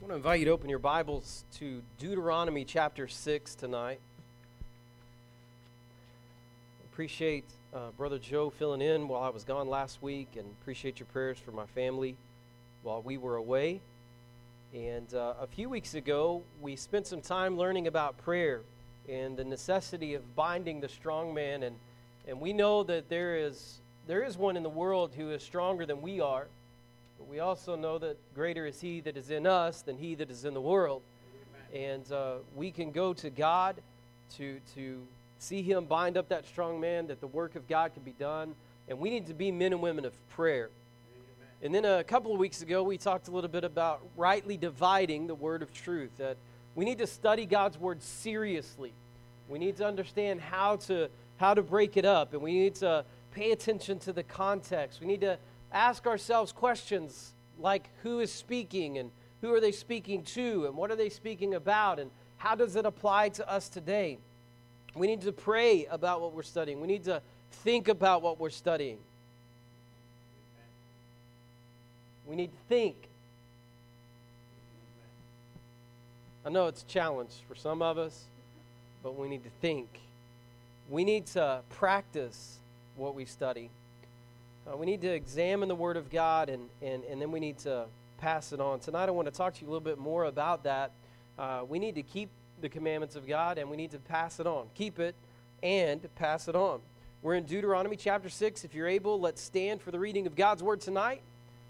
want to invite you to open your Bibles to Deuteronomy chapter 6 tonight. Appreciate Brother Joe filling in while I was gone last week, and appreciate your prayers for my family while we were away. And a few weeks ago, we spent some time learning about prayer and the necessity of binding the strong man. And we know that there is one in the world who is stronger than we are. But we also know that greater is he that is in us than he that is in the world. Amen. And we can go to God to see him bind up that strong man, that the work of God can be done. And we need to be men and women of prayer. Amen. And then a couple of weeks ago, we talked a little bit about rightly dividing the word of truth, that we need to study God's word seriously. We need to understand how to break it up, and we need to pay attention to the context. We need to ask ourselves questions like who is speaking, and who are they speaking to, and what are they speaking about, and how does it apply to us today? We need to pray about what we're studying. We need to think about what we're studying. We need to think. I know it's a challenge for some of us, but we need to think. We need to practice what we study. We need to examine the Word of God, and then we need to pass it on. Tonight I want to talk to you a little bit more about that. We need to keep the commandments of God, and we need to pass it on. Keep it and pass it on. We're in Deuteronomy chapter 6. If you're able, let's stand for the reading of God's Word tonight.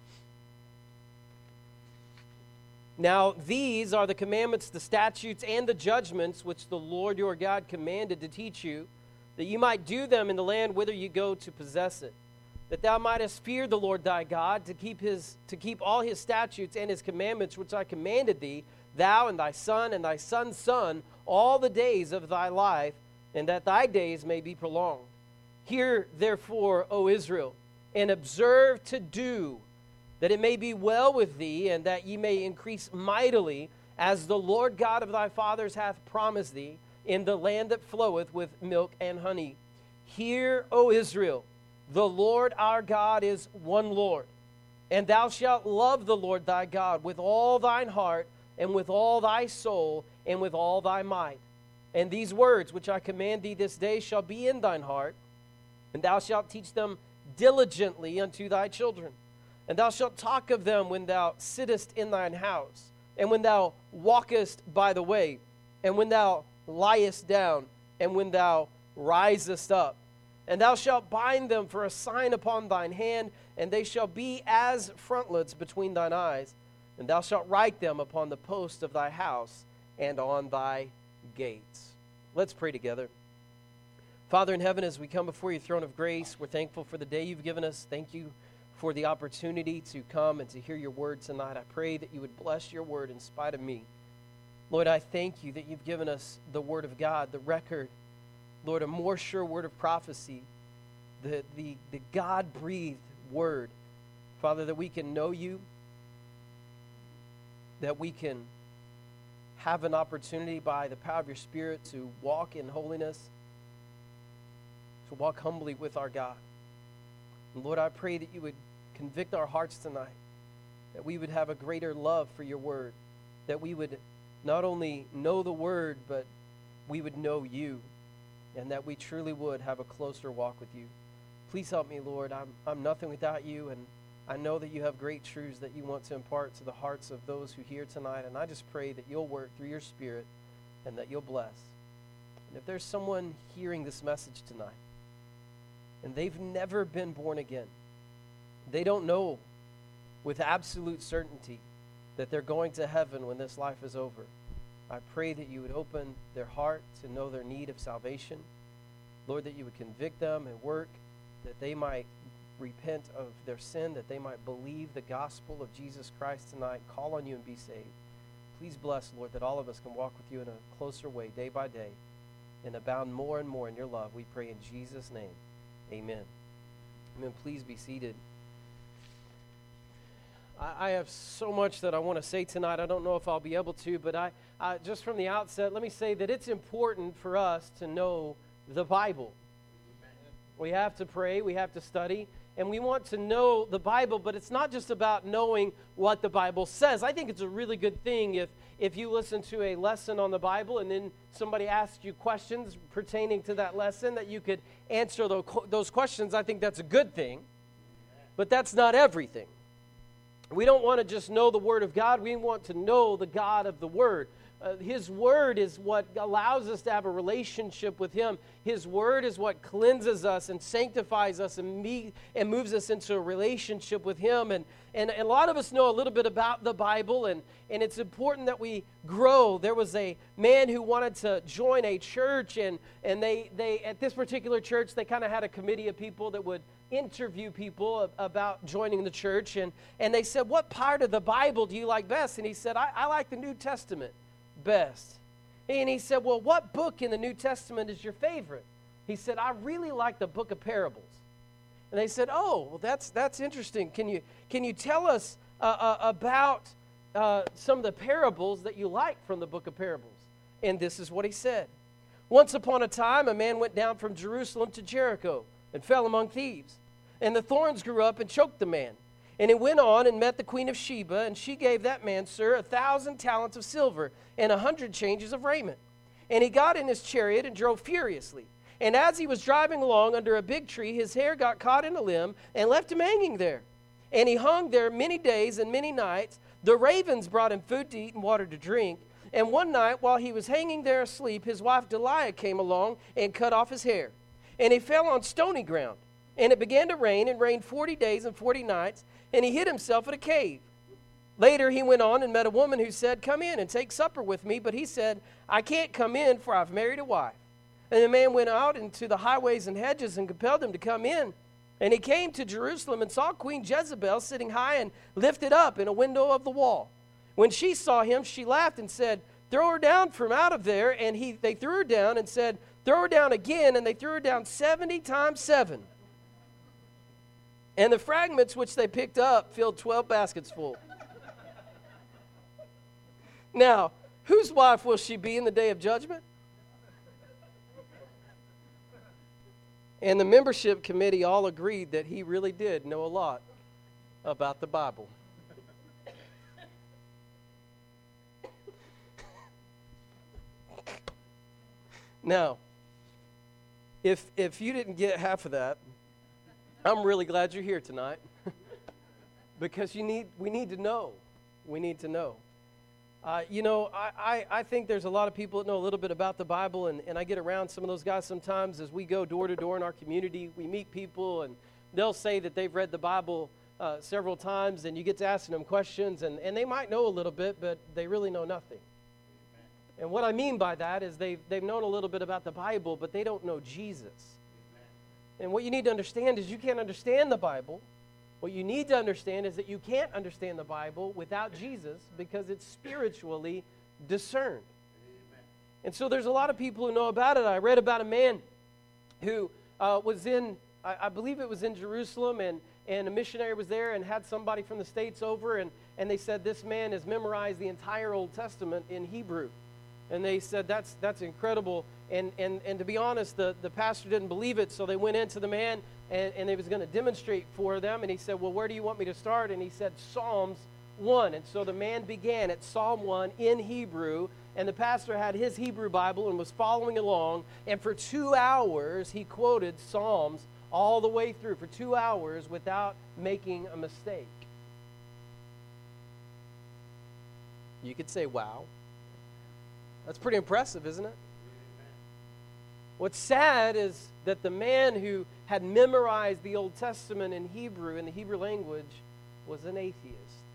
Now these are the commandments, the statutes, and the judgments which the Lord your God commanded to teach you, that you might do them in the land whither you go to possess it. That thou mightest fear the Lord thy God, to keep all his statutes and his commandments which I commanded thee, thou and thy son's son, all the days of thy life, and that thy days may be prolonged. Hear therefore, O Israel, and observe to do, that it may be well with thee, and that ye may increase mightily, as the Lord God of thy fathers hath promised thee, in the land that floweth with milk and honey. Hear, O Israel, the Lord our God is one Lord, and thou shalt love the Lord thy God with all thine heart, and with all thy soul, and with all thy might. And these words which I command thee this day shall be in thine heart, and thou shalt teach them diligently unto thy children. And thou shalt talk of them when thou sittest in thine house, and when thou walkest by the way, and when thou liest down, and when thou risest up. And thou shalt bind them for a sign upon thine hand, and they shall be as frontlets between thine eyes. And thou shalt write them upon the posts of thy house and on thy gates. Let's pray together. Father in heaven, as we come before your throne of grace, we're thankful for the day you've given us. Thank you for the opportunity to come and to hear your word tonight. I pray that you would bless your word in spite of me. Lord, I thank you that you've given us the word of God, the record, Lord, a more sure word of prophecy, the God-breathed word. Father, that we can know you, that we can have an opportunity by the power of your Spirit to walk in holiness, to walk humbly with our God. And Lord, I pray that you would convict our hearts tonight, that we would have a greater love for your word, that we would not only know the word, but we would know you, and that we truly would have a closer walk with you. Please help me, Lord. I'm nothing without you, and I know that you have great truths that you want to impart to the hearts of those who hear tonight, and I just pray that you'll work through your Spirit and that you'll bless. And if there's someone hearing this message tonight, and they've never been born again, they don't know with absolute certainty that they're going to heaven when this life is over, I pray that you would open their heart to know their need of salvation. Lord, that you would convict them and work, that they might repent of their sin, that they might believe the gospel of Jesus Christ tonight, call on you and be saved. Please bless, Lord, that all of us can walk with you in a closer way day by day and abound more and more in your love. We pray in Jesus' name. Amen. Amen. Please be seated. I have so much that I want to say tonight. I don't know if I'll be able to, but I just from the outset, let me say that it's important for us to know the Bible. We have to pray, we have to study, and we want to know the Bible, but it's not just about knowing what the Bible says. I think it's a really good thing if you listen to a lesson on the Bible and then somebody asks you questions pertaining to that lesson, that you could answer those questions. I think that's a good thing, but that's not everything. We don't want to just know the Word of God. We want to know the God of the Word. His Word is what allows us to have a relationship with Him. His Word is what cleanses us and sanctifies us and moves us into a relationship with Him. And a lot of us know a little bit about the Bible, and it's important that we grow. There was a man who wanted to join a church, and they at this particular church, they kind of had a committee of people that would interview people about joining the church. And they said, what part of the Bible do you like best? And he said, I like the New Testament best. And he said, well, what book in the New Testament is your favorite? He said, I really like the book of parables. And they said, oh, well, that's interesting. Can you tell us about some of the parables that you like from the book of parables? And this is what he said. Once upon a time, a man went down from Jerusalem to Jericho and fell among thieves. And the thorns grew up and choked the man. And he went on and met the queen of Sheba, and she gave that man, sir, 1,000 talents of silver and 100 changes of raiment. And he got in his chariot and drove furiously. And as he was driving along under a big tree, his hair got caught in a limb and left him hanging there. And he hung there many days and many nights. The ravens brought him food to eat and water to drink. And one night, while he was hanging there asleep, his wife Delilah came along and cut off his hair. And he fell on stony ground. And it began to rain, and rained 40 days and 40 nights. And he hid himself in a cave. Later he went on and met a woman who said, come in and take supper with me. But he said, I can't come in, for I've married a wife. And the man went out into the highways and hedges and compelled him to come in. And he came to Jerusalem and saw Queen Jezebel sitting high and lifted up in a window of the wall. When she saw him, she laughed and said, throw her down from out of there. And they threw her down and said, throw her down again. And they threw her down 70 times 7. And the fragments which they picked up filled 12 baskets full. Now, whose wife will she be in the day of judgment? And the membership committee all agreed that he really did know a lot about the Bible. Now, if you didn't get half of that, I'm really glad you're here tonight because we need to know. We need to know. I think there's a lot of people that know a little bit about the Bible, and I get around some of those guys sometimes as we go door to door in our community. We meet people, and they'll say that they've read the Bible several times, and you get to asking them questions, and they might know a little bit, but they really know nothing. And what I mean by that is they've known a little bit about the Bible, but they don't know Jesus. And what you need to understand is you can't understand the Bible. What you need to understand is that you can't understand the Bible without Jesus because it's spiritually discerned. Amen. And so there's a lot of people who know about it. I read about a man who was in, I believe it was in Jerusalem, and a missionary was there and had somebody from the States over, and they said this man has memorized the entire Old Testament in Hebrew. And they said, that's incredible. And to be honest, the pastor didn't believe it, so they went into the man, and he was going to demonstrate for them. And he said, well, where do you want me to start? And he said, Psalms 1. And so the man began at Psalm 1 in Hebrew, and the pastor had his Hebrew Bible and was following along. And for 2 hours, he quoted Psalms all the way through, for 2 hours without making a mistake. You could say, wow. That's pretty impressive, isn't it? What's sad is that the man who had memorized the Old Testament in Hebrew, in the Hebrew language, was an atheist.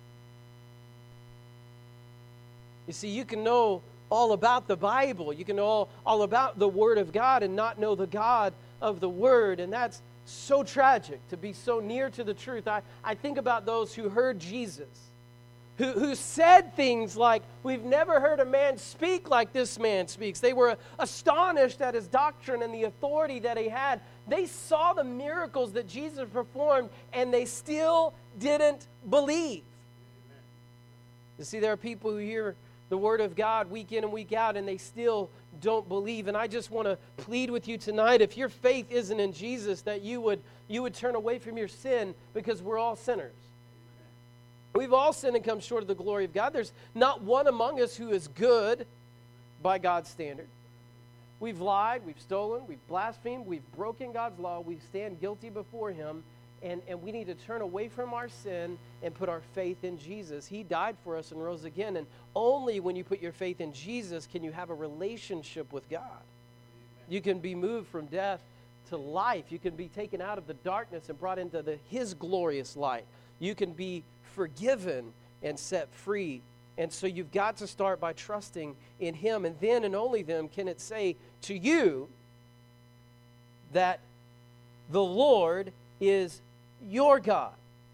You see, you can know all about the Bible. You can know all about the Word of God and not know the God of the Word. And that's so tragic, to be so near to the truth. I think about those who heard Jesus, who said things like, we've never heard a man speak like this man speaks. They were astonished at his doctrine and the authority that he had. They saw the miracles that Jesus performed, and they still didn't believe. You see, there are people who hear the Word of God week in and week out, and they still don't believe. And I just want to plead with you tonight, if your faith isn't in Jesus, that you would turn away from your sin, because we're all sinners. We've all sinned and come short of the glory of God. There's not one among us who is good by God's standard. We've lied, we've stolen, we've blasphemed, we've broken God's law. We stand guilty before Him, and we need to turn away from our sin and put our faith in Jesus. He died for us and rose again, and only when you put your faith in Jesus can you have a relationship with God. You can be moved from death to life. You can be taken out of the darkness and brought into His glorious light. You can be forgiven and set free. And so you've got to start by trusting in Him. And then and only then can it say to you that the Lord is your God.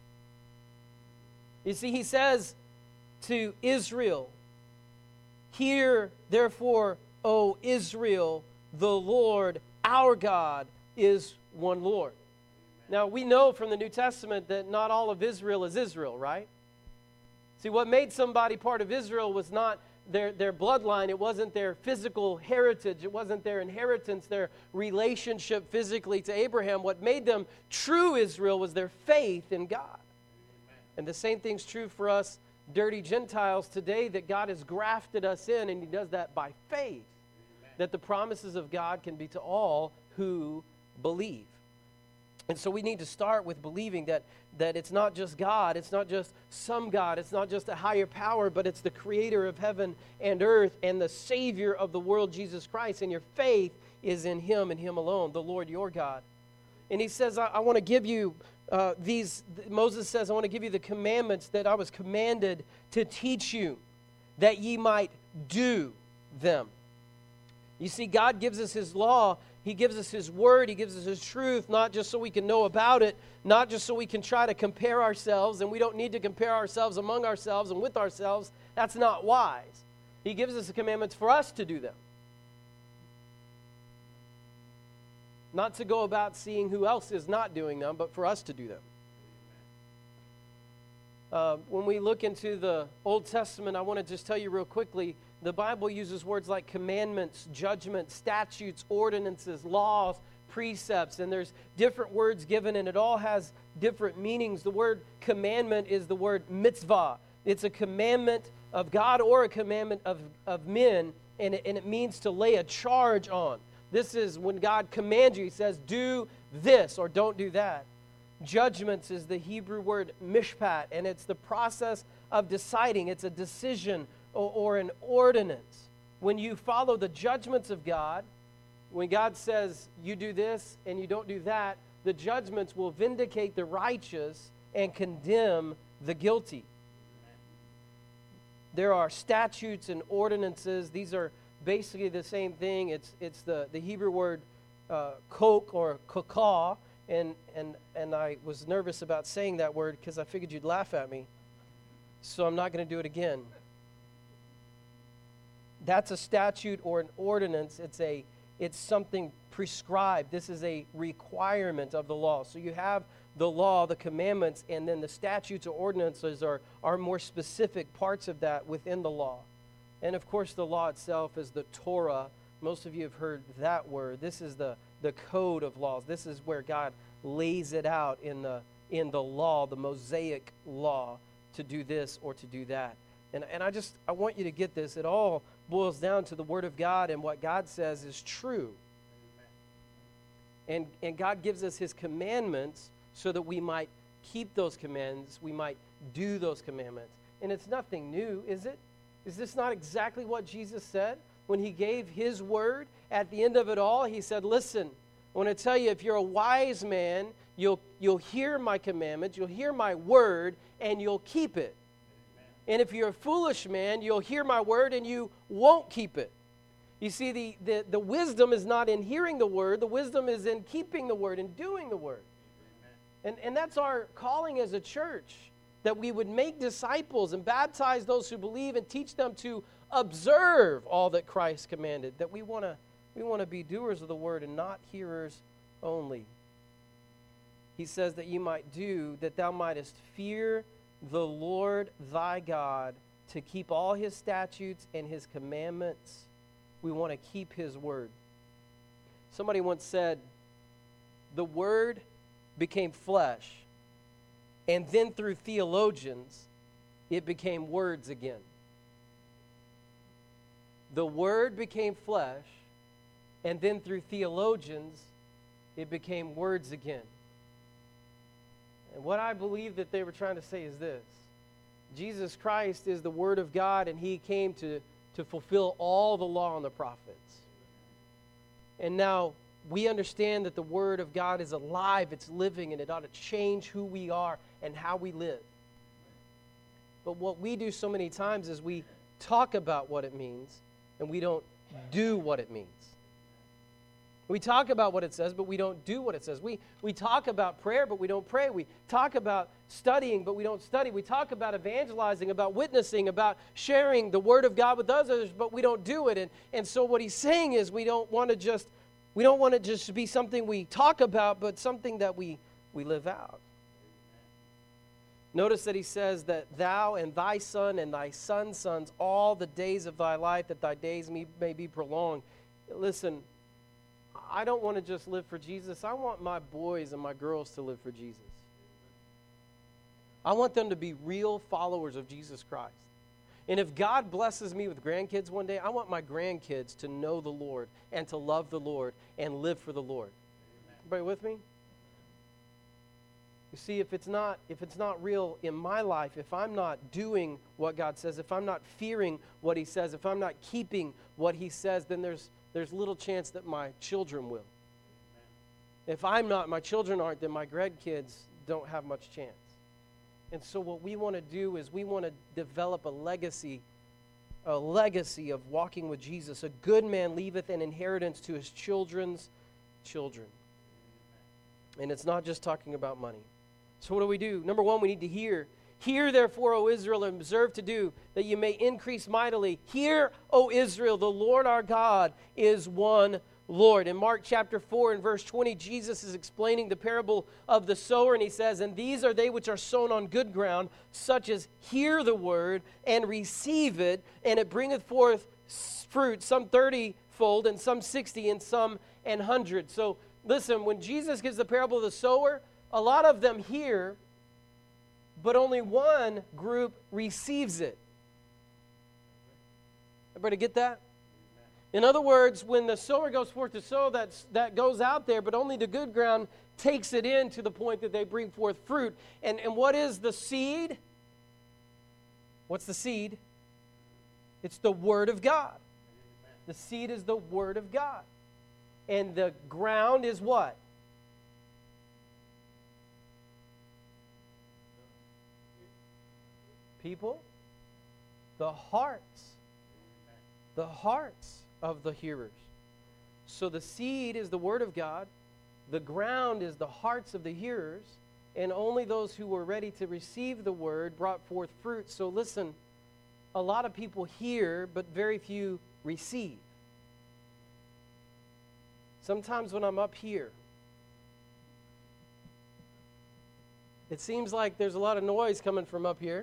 You see, He says to Israel, "Hear therefore, O Israel, the Lord our God is one Lord." Now, we know from the New Testament that not all of Israel is Israel, right? See, what made somebody part of Israel was not their bloodline. It wasn't their physical heritage. It wasn't their inheritance, their relationship physically to Abraham. What made them true Israel was their faith in God. Amen. And the same thing's true for us dirty Gentiles today, that God has grafted us in, and He does that by faith. Amen. That the promises of God can be to all who believe. And so we need to start with believing that it's not just God, it's not just some God, it's not just a higher power, but it's the creator of heaven and earth and the Savior of the world, Jesus Christ. And your faith is in Him and Him alone, the Lord your God. And He says, I want to give you Moses says, I want to give you the commandments that I was commanded to teach you, that ye might do them. You see, God gives us His law. He gives us His word. He gives us His truth, not just so we can know about it, not just so we can try to compare ourselves, and we don't need to compare ourselves among ourselves and with ourselves. That's not wise. He gives us the commandments for us to do them. Not to go about seeing who else is not doing them, but for us to do them. When we look into the Old Testament, I want to just tell you real quickly, the Bible uses words like commandments, judgments, statutes, ordinances, laws, precepts, and there's different words given, and it all has different meanings. The word commandment is the word mitzvah. It's a commandment of God or a commandment of men, and it means to lay a charge on. This is when God commands you. He says, do this or don't do that. Judgments is the Hebrew word mishpat, and it's the process of deciding. It's a decision or an ordinance. When you follow the judgments of God, when God says you do this and you don't do that, the judgments will vindicate the righteous and condemn the guilty. There are statutes and ordinances. These are basically the same thing. It's the Hebrew word kok or kokah, and I was nervous about saying that word because I figured you'd laugh at me. So I'm not going to do it again. That's a statute or an ordinance. It's something prescribed. This is a requirement of the law. So you have the law, the commandments, and then the statutes or ordinances are more specific parts of that within the law. And of course, the law itself is the Torah. Most of you have heard that word. This is the code of laws. This is where God lays it out in the law, the Mosaic law, to do this or to do that. And I want you to get this. It all boils down to the Word of God, and what God says is true. And God gives us His commandments so that we might keep those commands, we might do those commandments. And it's nothing new, is it? Is this not exactly what Jesus said when He gave His word? At the end of it all, He said, listen, I want to tell you, if you're a wise man, you'll hear my commandments, you'll hear my word, and you'll keep it. And if you're a foolish man, you'll hear my word and you won't keep it. You see, the wisdom is not in hearing the word. The wisdom is in keeping the word and doing the word. And that's our calling as a church, that we would make disciples and baptize those who believe and teach them to observe all that Christ commanded, that we want to be doers of the word and not hearers only. He says that you might do, that thou mightest fear the Lord thy God, to keep all His statutes and His commandments We want to keep His word. Somebody once said, the Word became flesh, and then through theologians, it became words again. The Word became flesh, and then through theologians, it became words again. And what I believe that they were trying to say is this: Jesus Christ is the Word of God, and He came to fulfill all the law and the prophets. And now we understand that the Word of God is alive, it's living, and it ought to change who we are and how we live. But what we do so many times is we talk about what it means, and we don't do what it means. We talk about what it says, but we don't do what it says. We talk about prayer, but we don't pray. We talk about studying, but we don't study. We talk about evangelizing, about witnessing, about sharing the Word of God with others, but we don't do it. And so what he's saying is we don't want to just be something we talk about, but something that we live out. Notice that he says that thou and thy son and thy son's sons all the days of thy life, that thy days may be prolonged. Listen, I don't want to just live for Jesus. I want my boys and my girls to live for Jesus. I want them to be real followers of Jesus Christ. And if God blesses me with grandkids one day, I want my grandkids to know the Lord and to love the Lord and live for the Lord. Everybody with me? You see, if it's not real in my life, if I'm not doing what God says, if I'm not fearing what He says, if I'm not keeping what He says, then there's little chance that my children will. If I'm not, my children aren't, then my grandkids don't have much chance. And so what we want to do is we want to develop a legacy of walking with Jesus. A good man leaveth an inheritance to his children's children. And it's not just talking about money. So what do? Number one, we need to hear. Hear, therefore, O Israel, and observe to do, that you may increase mightily. Hear, O Israel, the Lord our God is one Lord. In Mark chapter 4 and verse 20, Jesus is explaining the parable of the sower, and he says, and these are they which are sown on good ground, such as hear the word and receive it, and it bringeth forth fruit, some 30-fold, and some 60, and some 100. So listen, when Jesus gives the parable of the sower, a lot of them hear, but only one group receives it. Everybody get that? In other words, when the sower goes forth to sow, that goes out there, but only the good ground takes it in to the point that they bring forth fruit. And what is the seed? What's the seed? It's the Word of God. The seed is the Word of God. And the ground is what? People? The hearts. The hearts of the hearers. So the seed is the Word of God. The ground is the hearts of the hearers. And only those who were ready to receive the Word brought forth fruit. So listen, a lot of people hear, but very few receive. Sometimes when I'm up here, it seems like there's a lot of noise coming from up here.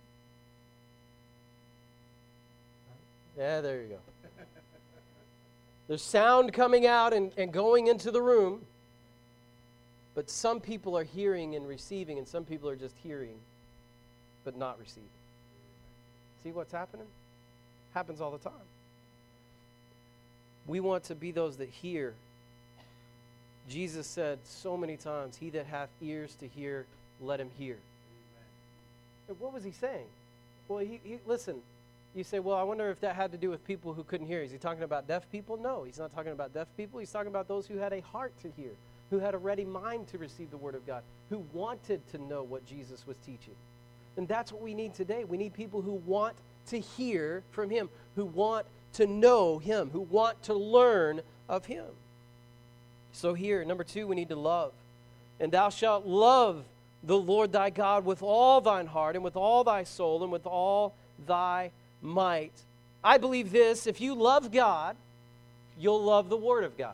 Yeah, there you go. There's sound coming out and going into the room. But some people are hearing and receiving, and some people are just hearing but not receiving. See what's happening? Happens all the time. We want to be those that hear. Jesus said so many times, he that hath ears to hear, let him hear. And what was he saying? Well, listen. You say, well, I wonder if that had to do with people who couldn't hear. Is he talking about deaf people? No, he's not talking about deaf people. He's talking about those who had a heart to hear, who had a ready mind to receive the Word of God, who wanted to know what Jesus was teaching. And that's what we need today. We need people who want to hear from Him, who want to know Him, who want to learn of Him. So here, number two, we need to love. And thou shalt love the Lord thy God with all thine heart and with all thy soul and with all thy might. I believe this: if you love God, you'll love the Word of God.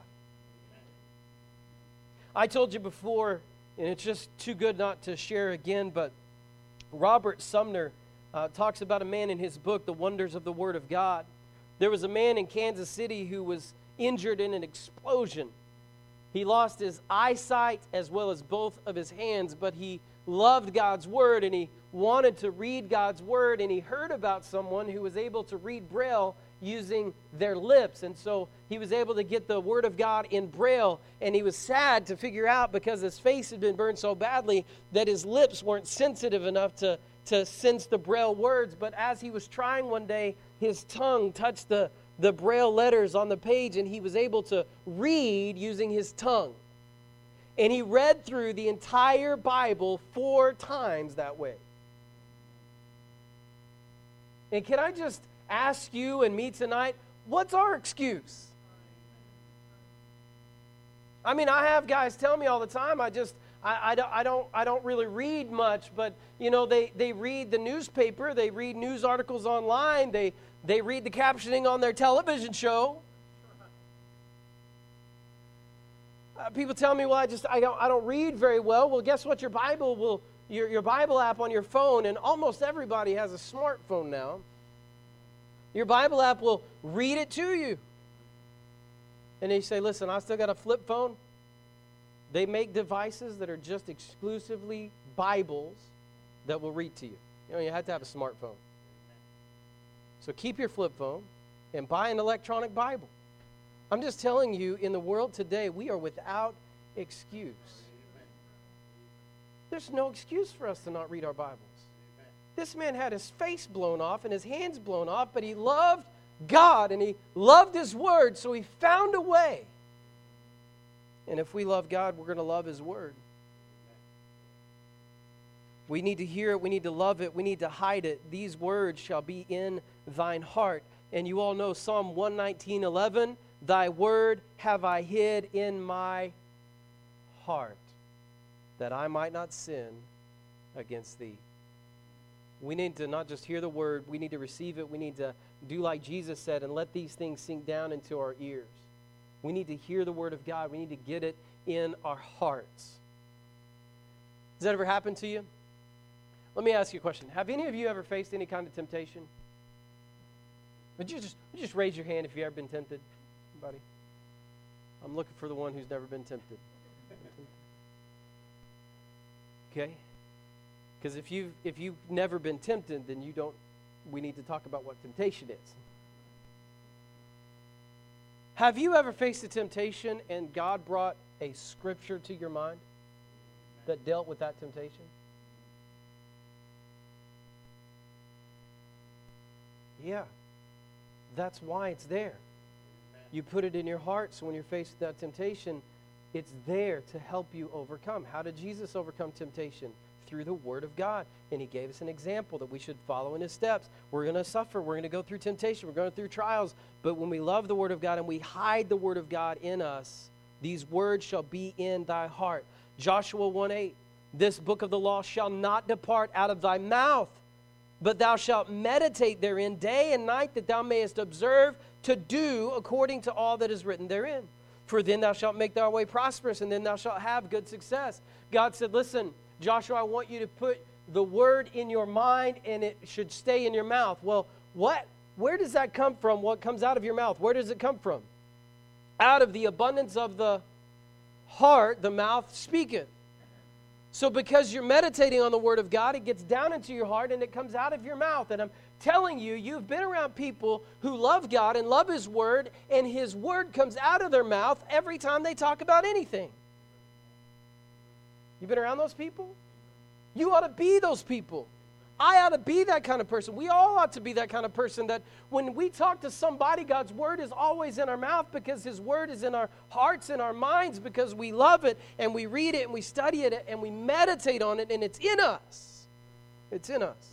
I told you before, and it's just too good not to share again, but Robert Sumner talks about a man in his book, The Wonders of the Word of God, There was a man in Kansas City who was injured in an explosion. He lost his eyesight as well as both of his hands, but he loved God's Word and he wanted to read God's Word, and he heard about someone who was able to read Braille using their lips. And so he was able to get the Word of God in Braille, and he was sad to figure out, because his face had been burned so badly, that his lips weren't sensitive enough to sense the Braille words. But as he was trying one day, his tongue touched the Braille letters on the page, and he was able to read using his tongue. And he read through the entire Bible 4 times that way. And can I just ask you and me tonight, what's our excuse? I mean, I have guys tell me all the time, I don't really read much, but you know, they read the newspaper, they read news articles online, they read the captioning on their television show. People tell me, well, I don't read very well. Well, guess what? Your Bible app on your phone, and almost everybody has a smartphone now. Your Bible app will read it to you. And they say, listen, I still got a flip phone. They make devices that are just exclusively Bibles that will read to you. You know, you have to have a smartphone. So keep your flip phone and buy an electronic Bible. I'm just telling you, in the world today, we are without excuse. There's no excuse for us to not read our Bibles. This man had his face blown off and his hands blown off, but he loved God and he loved His Word, so he found a way. And if we love God, we're going to love His Word. We need to hear it, we need to love it, we need to hide it. These words shall be in thine heart. And you all know Psalm 119:11, thy word have I hid in my heart, that I might not sin against thee. We need to not just hear the word, we need to receive it. We need to do like Jesus said and let these things sink down into our ears. We need to hear the word of God. We need to get it in our hearts. Has that ever happened to you? Let me ask you a question. Have any of you ever faced any kind of temptation? Would you just raise your hand if you've ever been tempted? Anybody? I'm looking for the one who's never been tempted. Okay? Because if you've never been tempted, then we need to talk about what temptation is. Have you ever faced a temptation and God brought a scripture to your mind that dealt with that temptation? Yeah. That's why it's there. You put it in your heart, so when you're faced with that temptation, it's there to help you overcome. How did Jesus overcome temptation? Through the Word of God. And He gave us an example that we should follow in His steps. We're going to suffer. We're going to go through temptation. We're going through trials. But when we love the Word of God and we hide the Word of God in us, these words shall be in thy heart. Joshua 1:8, this book of the law shall not depart out of thy mouth, but thou shalt meditate therein day and night, that thou mayest observe to do according to all that is written therein. For then thou shalt make thy way prosperous, and then thou shalt have good success. God said, listen, Joshua, I want you to put the word in your mind, and it should stay in your mouth. Well, where does that come from? What comes out of your mouth? Where does it come from? Out of the abundance of the heart, the mouth speaketh. So because you're meditating on the Word of God, it gets down into your heart and it comes out of your mouth. And I'm telling you, you've been around people who love God and love His Word, and His Word comes out of their mouth every time they talk about anything. You been around those people? You ought to be those people. I ought to be that kind of person. We all ought to be that kind of person, that when we talk to somebody, God's Word is always in our mouth, because His Word is in our hearts and our minds, because we love it and we read it and we study it and we meditate on it, and it's in us. It's in us.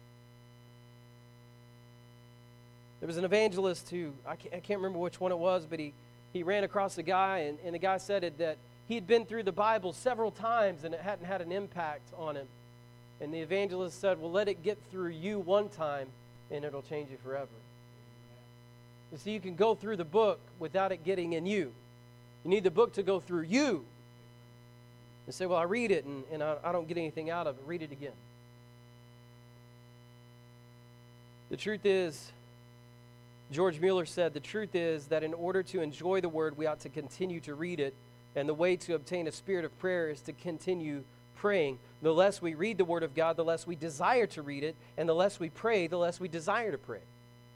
There was an evangelist who, I can't remember which one it was, but he ran across a guy, and the guy said that he had been through the Bible several times and it hadn't had an impact on him. And the evangelist said, well, let it get through you one time and it'll change you forever. You see, you can go through the book without it getting in you. You need the book to go through you. You say, well, I read it and I don't get anything out of it. Read it again. The truth is, George Mueller said, "The truth is that in order to enjoy the Word, we ought to continue to read it, and the way to obtain a spirit of prayer is to continue praying. The less we read the Word of God, the less we desire to read it, and the less we pray, the less we desire to pray."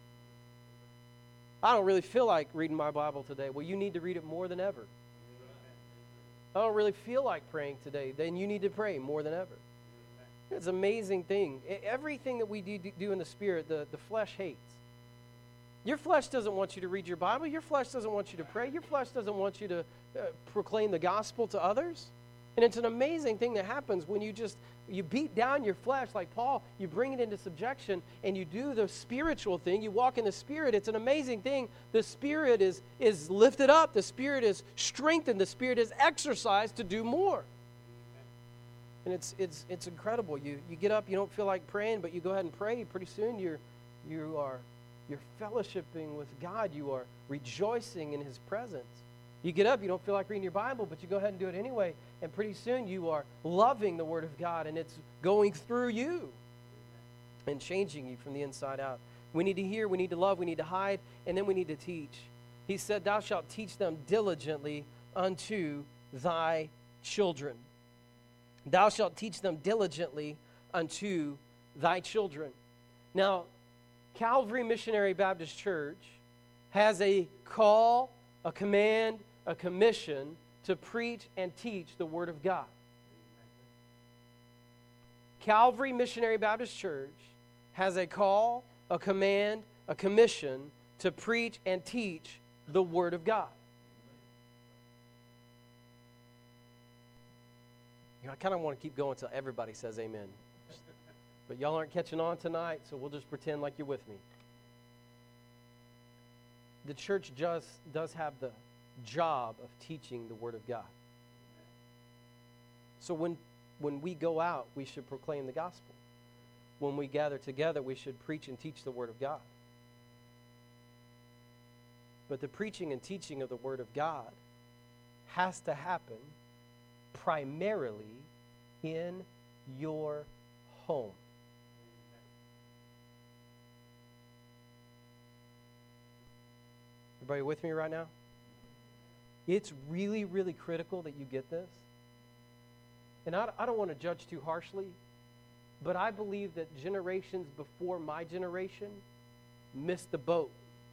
I don't really feel like reading my Bible today. Well, you need to read it more than ever. I don't really feel like praying today. Then you need to pray more than ever. It's an amazing thing. Everything that we do in the Spirit, the flesh hates. Your flesh doesn't want you to read your Bible. Your flesh doesn't want you to pray. Your flesh doesn't want you to proclaim the gospel to others. And it's an amazing thing that happens when you beat down your flesh like Paul, you bring it into subjection, and you do the spiritual thing. You walk in the Spirit. It's an amazing thing. The Spirit is lifted up. The Spirit is strengthened. The Spirit is exercised to do more. And it's incredible. You get up, you don't feel like praying, but you go ahead and pray. Pretty soon you're fellowshipping with God. You are rejoicing in His presence. You get up, you don't feel like reading your Bible, but you go ahead and do it anyway, and pretty soon you are loving the Word of God, and it's going through you and changing you from the inside out. We need to hear, we need to love, we need to hide, and then we need to teach. He said, "Thou shalt teach them diligently unto thy children." Thou shalt teach them diligently unto thy children. Now, Calvary Missionary Baptist Church has a call, a command, a commission to preach and teach the Word of God. Calvary Missionary Baptist Church has a call, a command, a commission to preach and teach the Word of God. I kind of want to keep going until everybody says amen. But y'all aren't catching on tonight, so we'll just pretend like you're with me. The church does have the job of teaching the Word of God. So when we go out, we should proclaim the gospel. When we gather together, we should preach and teach the Word of God. But the preaching and teaching of the Word of God has to happen primarily in your home. Everybody with me right now? It's really, really critical that you get this. And I don't want to judge too harshly, but I believe that generations before my generation missed the boat.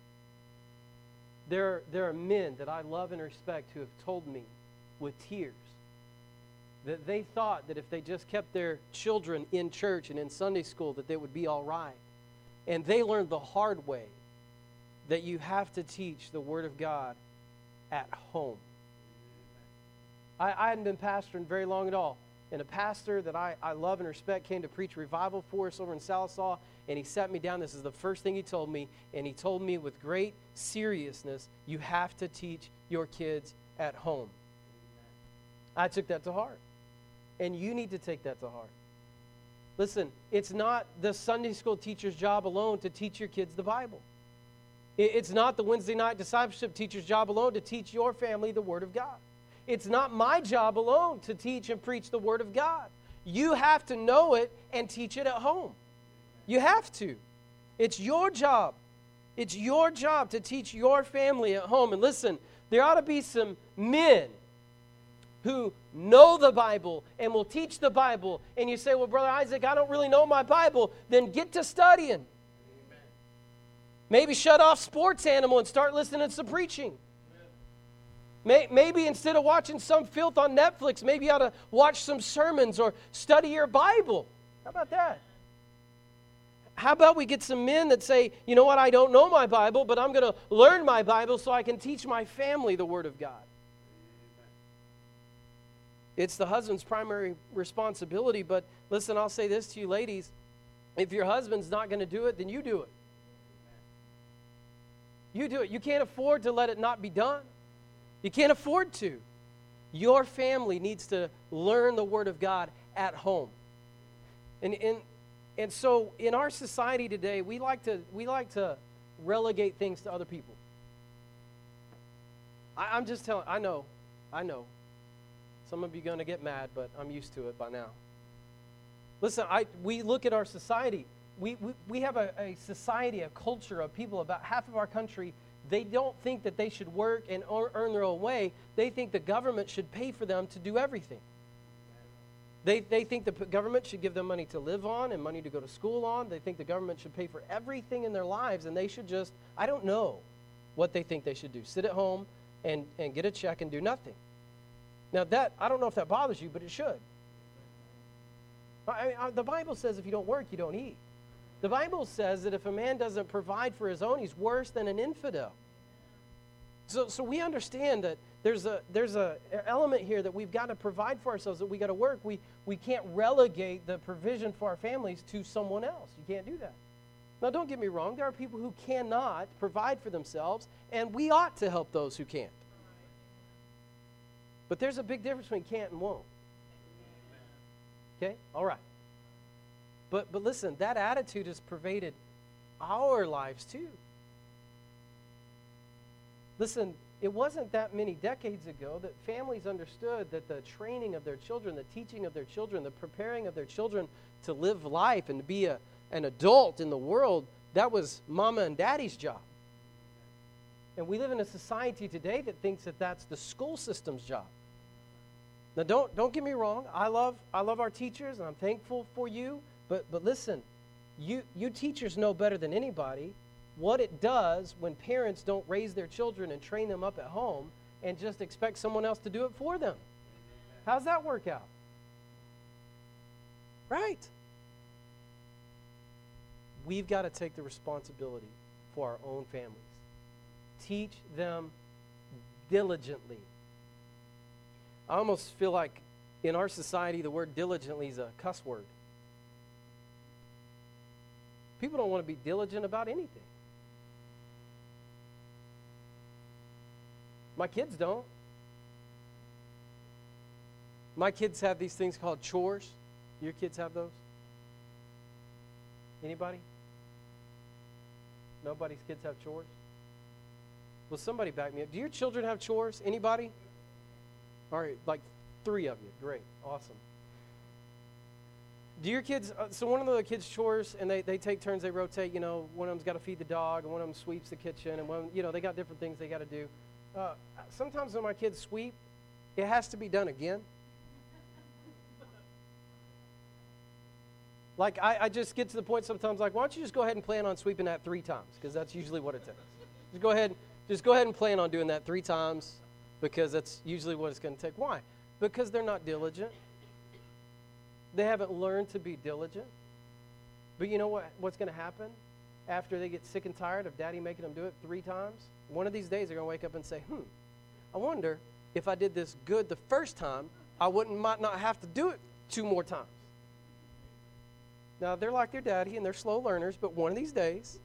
There are men that I love and respect who have told me with tears that they thought that if they just kept their children in church and in Sunday school that they would be all right. And they learned the hard way that you have to teach the Word of God at home. I hadn't been pastoring very long at all. And a pastor that I love and respect came to preach revival for us over in Salisaw, and he sat me down. This is the first thing he told me, and he told me with great seriousness, you have to teach your kids at home. I took that to heart. And you need to take that to heart. Listen, it's not the Sunday school teacher's job alone to teach your kids the Bible. It's not the Wednesday night discipleship teacher's job alone to teach your family the Word of God. It's not my job alone to teach and preach the Word of God. You have to know it and teach it at home. You have to. It's your job. It's your job to teach your family at home. And listen, there ought to be some men who know the Bible and will teach the Bible. And you say, well, Brother Isaac, I don't really know my Bible. Then get to studying. Amen. Maybe shut off Sports Animal and start listening to some preaching. Maybe instead of watching some filth on Netflix, maybe you ought to watch some sermons or study your Bible. How about that? How about we get some men that say, you know what, I don't know my Bible, but I'm going to learn my Bible so I can teach my family the Word of God. It's the husband's primary responsibility, but listen, I'll say this to you ladies. If your husband's not going to do it, then you do it. You do it. You can't afford to let it not be done. You can't afford to. Your family needs to learn the Word of God at home. And so in our society today, we like to relegate things to other people. I'm just telling, I know. Some of you are going to get mad, but I'm used to it by now. Listen, we look at our society, we have a society, a culture of people, about half of our country, they don't think that they should work and earn their own way. They think the government should pay for them to do everything. They think the government should give them money to live on and money to go to school on. They think the government should pay for everything in their lives, and they should just, I don't know what they think they should do. Sit at home and get a check and do nothing. Now that, I don't know if that bothers you, but it should. The Bible says if you don't work, you don't eat. The Bible says that if a man doesn't provide for his own, he's worse than an infidel. So we understand that there's a element here that we've got to provide for ourselves, that we got to work. We can't relegate the provision for our families to someone else. You can't do that. Now, don't get me wrong. There are people who cannot provide for themselves, and we ought to help those who can't. But there's a big difference between can't and won't. Okay? All right. But listen, that attitude has pervaded our lives too. Listen, it wasn't that many decades ago that families understood that the training of their children, the teaching of their children, the preparing of their children to live life and to be an adult in the world, that was mama and daddy's job. And we live in a society today that thinks that that's the school system's job. Now, don't get me wrong. I love our teachers, and I'm thankful for you. But listen, you teachers know better than anybody what it does when parents don't raise their children and train them up at home and just expect someone else to do it for them. How's that work out? Right. We've got to take the responsibility for our own families. Teach them diligently. I almost feel like in our society the word diligently is a cuss word. People don't want to be diligent about anything. My kids don't. My kids have these things called chores. Your kids have those? Anybody? Nobody's kids have chores? Well, somebody back me up. Do your children have chores? Anybody? All right, like 3 of you. Great. Awesome. Do your kids, so one of the kids' chores, and they take turns, they rotate, one of them's got to feed the dog, and one of them sweeps the kitchen, and one, they got different things they got to do. Sometimes when my kids sweep, it has to be done again. Like, I just get to the point sometimes, like, why don't you just go ahead and plan on sweeping that 3 times, because that's usually what it takes. Just go ahead and plan on doing that 3 times, because that's usually what it's going to take. Why? Because they're not diligent. They haven't learned to be diligent. But you know what's going to happen after they get sick and tired of daddy making them do it 3 times? One of these days they're going to wake up and say, I wonder if I did this good the first time, I might not have to do it 2 more times. Now, they're like their daddy, and they're slow learners, but one of these days,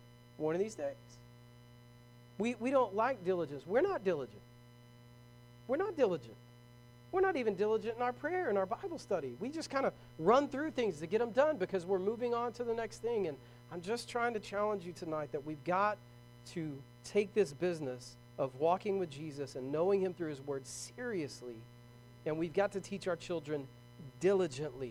we don't like diligence. We're not diligent. We're not diligent. We're not even diligent in our prayer and our Bible study. We just kind of run through things to get them done because we're moving on to the next thing. And I'm just trying to challenge you tonight that we've got to take this business of walking with Jesus and knowing him through his word seriously, and we've got to teach our children diligently.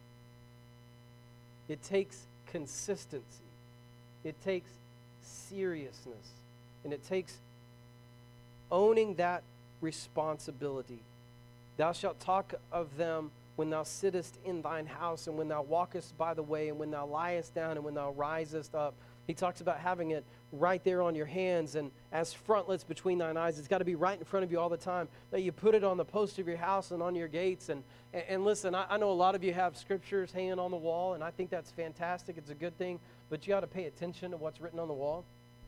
It takes consistency. It takes seriousness. And it takes owning that responsibility. Thou shalt talk of them when thou sittest in thine house, and when thou walkest by the way, and when thou liest down, and when thou risest up. He talks about having it right there on your hands and as frontlets between thine eyes. It's got to be right in front of you all the time, that you put it on the post of your house and on your gates. And listen, I know a lot of you have scriptures hanging on the wall, and I think that's fantastic. It's a good thing, but you got to pay attention to what's written on the wall.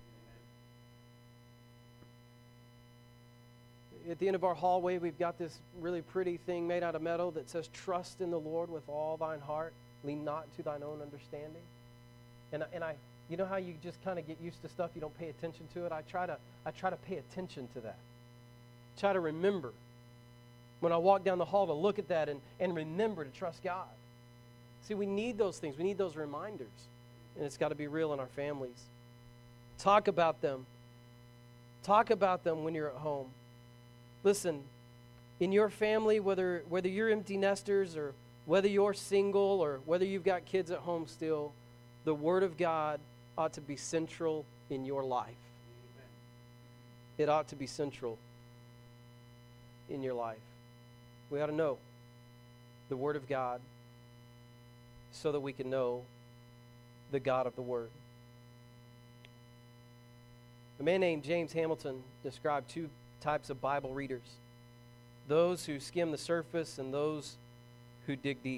At the end of our hallway, we've got this really pretty thing made out of metal that says, trust in the Lord with all thine heart, lean not to thine own understanding. And I you know how you just kind of get used to stuff, you don't pay attention to it? I try to pay attention to that. Try to remember when I walk down the hall to look at that and remember to trust God. See, we need those things. We need those reminders. And it's got to be real in our families. Talk about them. Talk about them when you're at home. Listen, in your family, whether you're empty nesters or whether you're single or whether you've got kids at home still, the Word of God ought to be central in your life. It ought to be central in your life. We ought to know the Word of God so that we can know the God of the Word. A man named James Hamilton described two types of Bible readers: those who skim the surface and those who dig deep.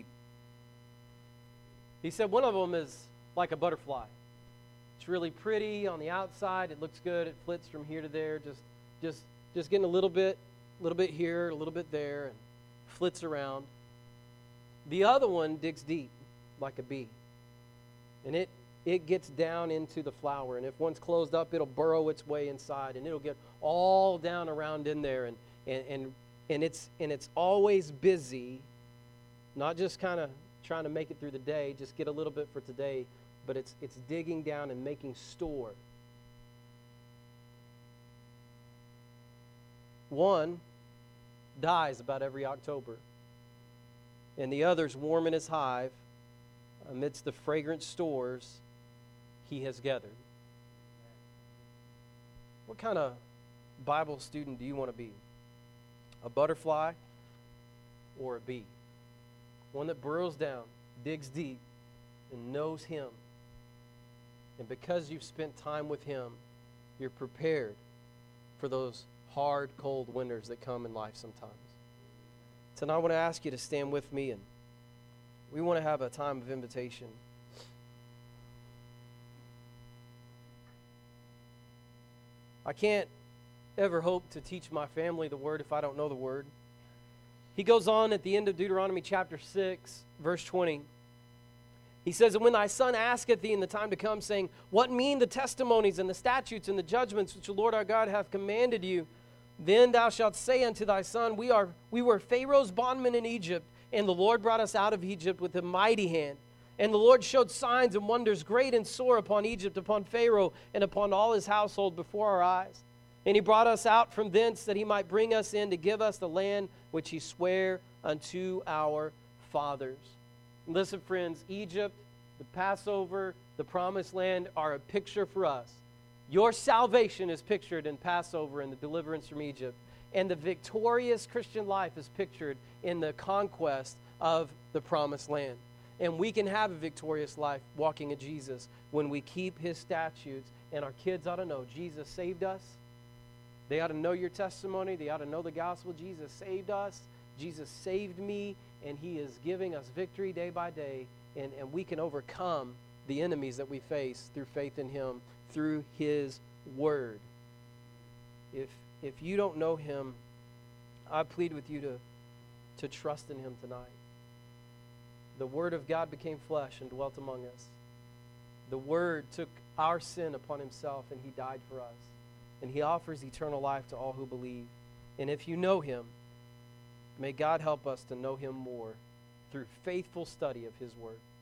He said one of them is like a butterfly. It's really pretty on the outside. It looks good. It flits from here to there, just getting a little bit here, a little bit there, and flits around. The other one digs deep, like a bee, and it gets down into the flower. And if one's closed up, it'll burrow its way inside, and it'll get all down around in there, and it's always busy, not just kind of trying to make it through the day, just get a little bit for today, but it's digging down and making store. One dies about every October, and the other's warm in his hive amidst the fragrant stores he has gathered. What kind of Bible student do you want to be? A butterfly or a bee? One that burrows down, digs deep, and knows Him. And because you've spent time with Him, you're prepared for those hard, cold winters that come in life sometimes. Tonight I want to ask you to stand with me, and we want to have a time of invitation. I can't ever hope to teach my family the Word if I don't know the Word. He goes on at the end of Deuteronomy chapter 6, verse 20. He says, "And when thy son asketh thee in the time to come, saying, What mean the testimonies and the statutes and the judgments which the Lord our God hath commanded you? Then thou shalt say unto thy son, We were Pharaoh's bondmen in Egypt, and the Lord brought us out of Egypt with a mighty hand. And the Lord showed signs and wonders great and sore upon Egypt, upon Pharaoh, and upon all his household before our eyes. And he brought us out from thence that he might bring us in to give us the land which he sware unto our fathers." Listen, friends, Egypt, the Passover, the Promised Land are a picture for us. Your salvation is pictured in Passover and the deliverance from Egypt. And the victorious Christian life is pictured in the conquest of the Promised Land. And we can have a victorious life walking in Jesus when we keep His statutes. And our kids ought to know Jesus saved us. They ought to know your testimony. They ought to know the gospel. Jesus saved us. Jesus saved me. And He is giving us victory day by day. And we can overcome the enemies that we face through faith in Him, through His Word. If you don't know Him, I plead with you to trust in Him tonight. The Word of God became flesh and dwelt among us. The Word took our sin upon Himself, and He died for us. And He offers eternal life to all who believe. And if you know Him, may God help us to know Him more through faithful study of His Word.